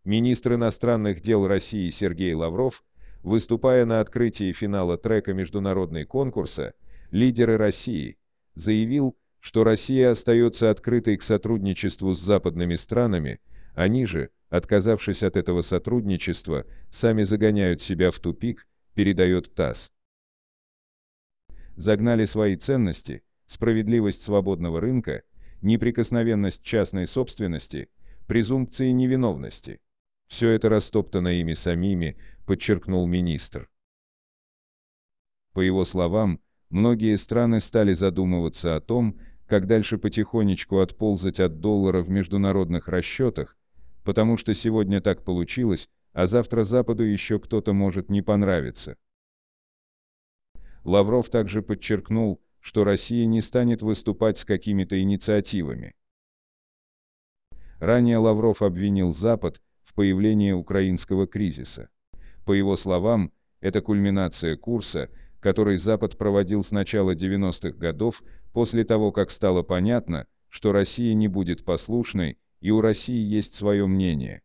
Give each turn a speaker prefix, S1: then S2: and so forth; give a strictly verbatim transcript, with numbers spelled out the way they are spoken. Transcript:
S1: Министр иностранных дел России Сергей Лавров, выступая на открытии финала трека международного конкурса «Лидеры России», заявил, что Россия остается открытой к сотрудничеству с западными странами, они же, отказавшись от этого сотрудничества, сами загоняют себя в тупик, передает ТАСС. Загнали свои ценности, справедливость свободного рынка, неприкосновенность частной собственности, презумпции невиновности. Все это растоптано ими самими, подчеркнул министр. По его словам, многие страны стали задумываться о том, как дальше потихонечку отползать от доллара в международных расчетах, потому что сегодня так получилось, а завтра Западу еще кто-то может не понравиться. Лавров также подчеркнул, что Россия не станет выступать с какими-то инициативами. Ранее Лавров обвинил Запад в появлении украинского кризиса. По его словам, это кульминация курса, который Запад проводил с начала девяностых годов, после того, как стало понятно, что Россия не будет послушной, и у России есть свое мнение.